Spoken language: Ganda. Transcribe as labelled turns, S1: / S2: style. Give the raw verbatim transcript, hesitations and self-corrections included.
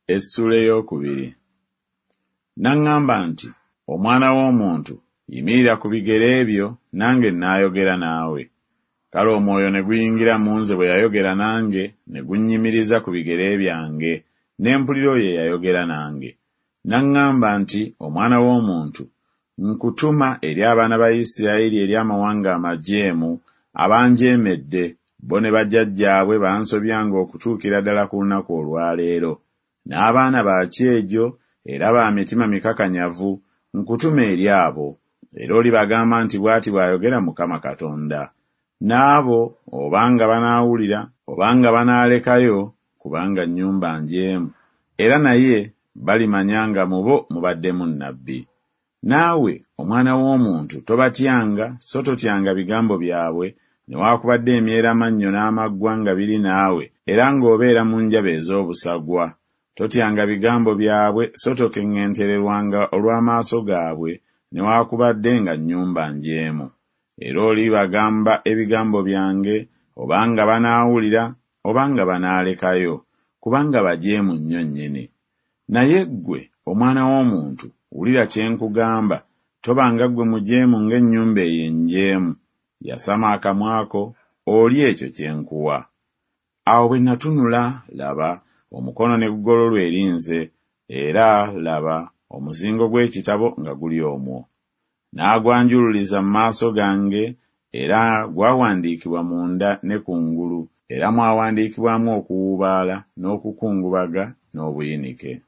S1: Essula ey'okubiri. N'aŋŋamba nti, omwana w'omuntu, yimirira ku bigere byo, nange nnaayogera naawe. Kale omwoyo ne guyingira mu nze bwe yayogera nange, ne gunnyimiriza ku bigere byange, ne mpulira oyo eyayogera nange. N'aŋŋamba nti, omwana w'omuntu, nkutuma eri abaana ba Isirayiri eri amawanga amajeemu abanjeemedde, bo ne bajjajjaabwe bansobyanga okutuukira ddala ku lunaku olwaleero. N'abaana ba kyejo era ba mitima mikakanyavu nkutuma eri abo, era olibagamba nti bw'ati bw'ayogera Mukama Katonda. N'abo obanga banaawulira obanga banaalekayo, kubanga nnyumba njeemu, era naye balimanya nga mu bo mubaddemu nnabbi. Naawe omwana w'omuntu, tobatyanga so totyanga bigambo byabwe, newaakubadde emyeramannyo n'amaggwa nga biri naawe, era ng'obeera mu njaba ez'obusagwa. Totyanga bigambo byabwe so tokeŋŋentererwanga olw'amaaso gaabwe, newaakubadde nga nnyumba njeemu. Era olibagamba ebigambo byange, obanga banaawulira obanga banaalekayo, kubanga bajeemu nnyo nnyini. Naye ggwe omwana w'omuntu, wulira kye nkugamba, tobanga ggwe mujeemu ng'ennyumba eyo enjeemu. Yasama akamwa ko olye ekyo kye nkuwa. Awo bwe natunula, laba, omukono ne gugololwa eri nze, era laba, omuzingo gw'ekitabo nga guli omwo. N'agwanjululiza mu maaso gange, era gwawandiikibwa munda ne kungulu, era mwawandiikibwamu okuwuubaala n'okukungubaga n'obuyinike.